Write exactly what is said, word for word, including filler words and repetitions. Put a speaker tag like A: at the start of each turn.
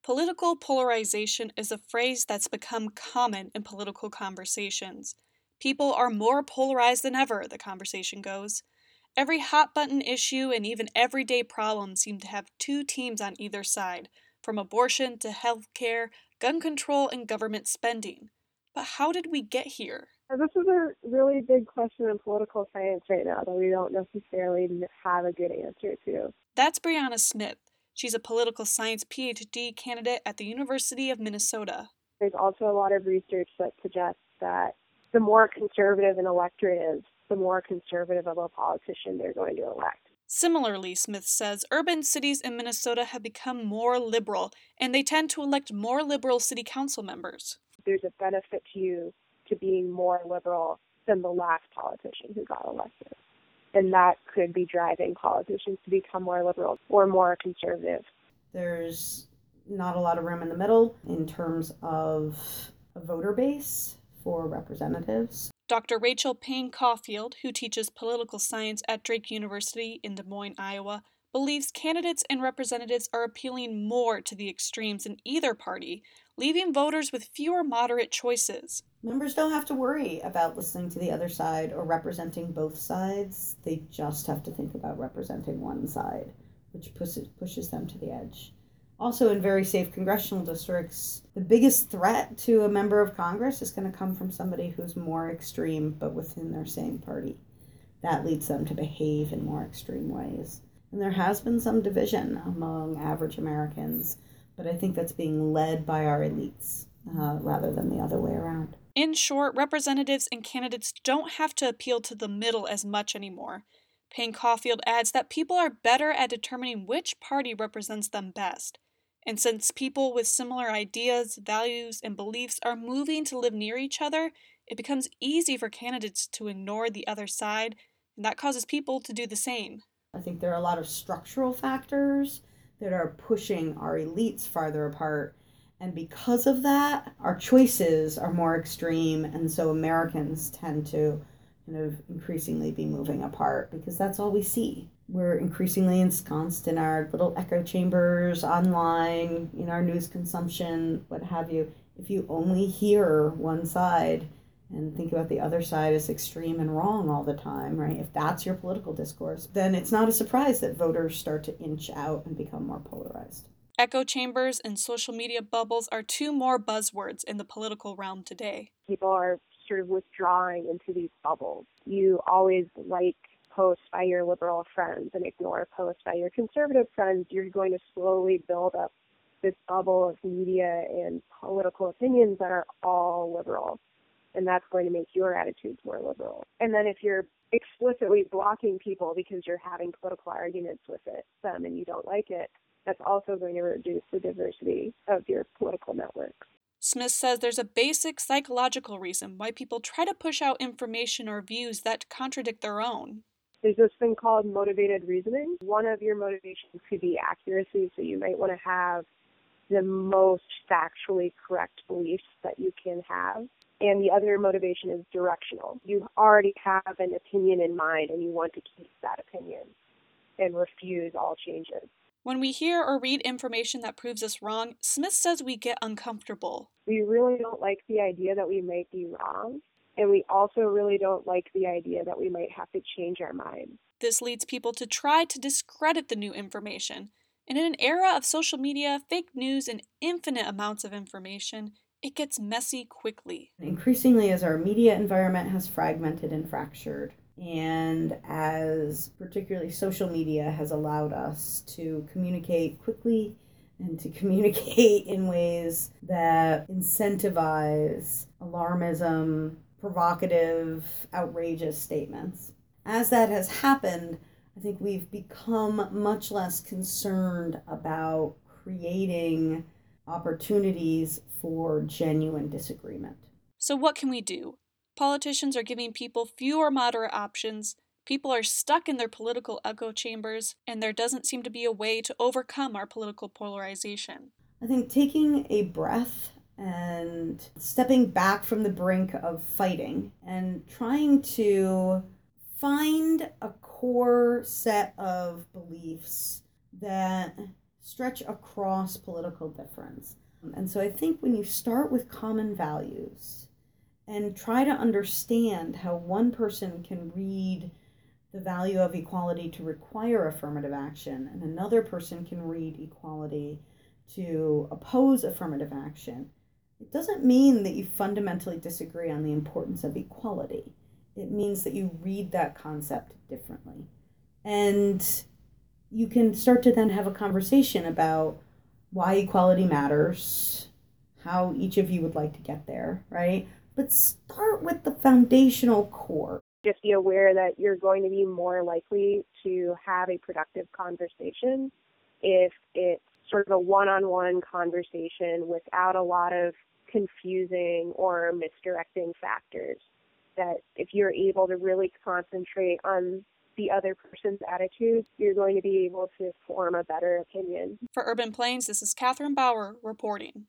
A: Political polarization is a phrase that's become common in political conversations. People are more polarized than ever, the conversation goes. Every hot button issue and even everyday problem seem to have two teams on either side, from abortion to healthcare, gun control, and government spending. But how did we get here?
B: This is a really big question in political science right now that we don't necessarily have a good answer to.
A: That's Brianna Smith. She's a political science P H D candidate at the University of Minnesota.
B: There's also a lot of research that suggests that the more conservative an electorate is, the more conservative of a politician they're going to elect.
A: Similarly, Smith says, urban cities in Minnesota have become more liberal, and they tend to elect more liberal city council members.
B: There's a benefit to you to being more liberal than the last politician who got elected. And that could be driving politicians to become more liberal or more conservative.
C: There's not a lot of room in the middle in terms of a voter base for representatives.
A: Doctor Rachel Payne Caulfield, who teaches political science at Drake University in Des Moines, Iowa, believes candidates and representatives are appealing more to the extremes in either party, leaving voters with fewer moderate choices.
C: Members don't have to worry about listening to the other side or representing both sides. They just have to think about representing one side, which pushes, pushes them to the edge. Also, in very safe congressional districts, the biggest threat to a member of Congress is going to come from somebody who's more extreme, but within their same party. That leads them to behave in more extreme ways. And there has been some division among average Americans, but I think that's being led by our elites uh, rather than the other way around.
A: In short, representatives and candidates don't have to appeal to the middle as much anymore. Payne Caulfield adds that people are better at determining which party represents them best. And since people with similar ideas, values, and beliefs are moving to live near each other, it becomes easy for candidates to ignore the other side, and that causes people to do the same.
C: I think there are a lot of structural factors that are pushing our elites farther apart. And because of that, our choices are more extreme, and so Americans tend to kind of increasingly be moving apart because that's all we see. We're increasingly ensconced in our little echo chambers, online, in our news consumption, what have you. If you only hear one side and think about the other side as extreme and wrong all the time, right? If that's your political discourse, then it's not a surprise that voters start to inch out and become more polarized.
A: Echo chambers and social media bubbles are two more buzzwords in the political realm today.
B: People are sort of withdrawing into these bubbles. You always like posts by your liberal friends and ignore posts by your conservative friends. You're going to slowly build up this bubble of media and political opinions that are all liberal. And that's going to make your attitudes more liberal. And then if you're explicitly blocking people because you're having political arguments with it, them and you don't like it, that's also going to reduce the diversity of your political network.
A: Smith says there's a basic psychological reason why people try to push out information or views that contradict their own.
B: There's this thing called motivated reasoning. One of your motivations could be accuracy, so you might want to have the most factually correct beliefs that you can have. And the other motivation is directional. You already have an opinion in mind and you want to keep that opinion and refuse all changes.
A: When we hear or read information that proves us wrong, Smith says we get uncomfortable.
B: We really don't like the idea that we might be wrong, and we also really don't like the idea that we might have to change our mind.
A: This leads people to try to discredit the new information. And in an era of social media, fake news, and infinite amounts of information, it gets messy quickly.
C: Increasingly, as our media environment has fragmented and fractured, and as particularly social media has allowed us to communicate quickly and to communicate in ways that incentivize alarmism, provocative, outrageous statements. As that has happened, I think we've become much less concerned about creating opportunities for genuine disagreement.
A: So what can we do? Politicians are giving people fewer moderate options, people are stuck in their political echo chambers, and there doesn't seem to be a way to overcome our political polarization.
C: I think taking a breath and stepping back from the brink of fighting and trying to find a core set of beliefs that stretch across political difference. And so I think when you start with common values and try to understand how one person can read the value of equality to require affirmative action and another person can read equality to oppose affirmative action, it doesn't mean that you fundamentally disagree on the importance of equality. It means that you read that concept differently. And you can start to then have a conversation about why equality matters, how each of you would like to get there, right? But start with the foundational core.
B: Just be aware that you're going to be more likely to have a productive conversation if it's sort of a one-on-one conversation without a lot of confusing or misdirecting factors. That if you're able to really concentrate on the other person's attitude, you're going to be able to form a better opinion.
A: For Urban Plains, this is Catherine Bauer reporting.